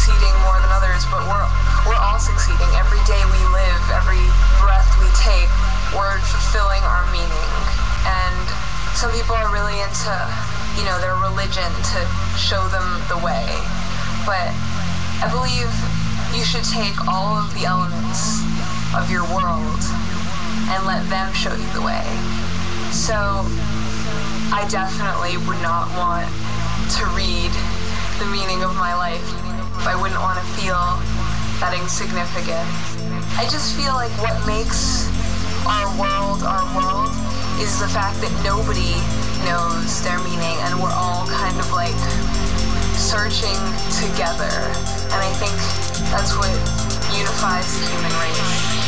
succeeding more than others, but we're all succeeding. Every day we live, every breath we take, we're fulfilling our meaning. And some people are really into, their religion to show them the way. But I believe you should take all of the elements of your world and let them show you the way. So I definitely would not want to read the meaning of my life. I wouldn't want to feel that insignificant. I just feel like what makes our world is the fact that nobody knows their meaning, and we're all kind of like searching together. And I think that's what unifies the human race.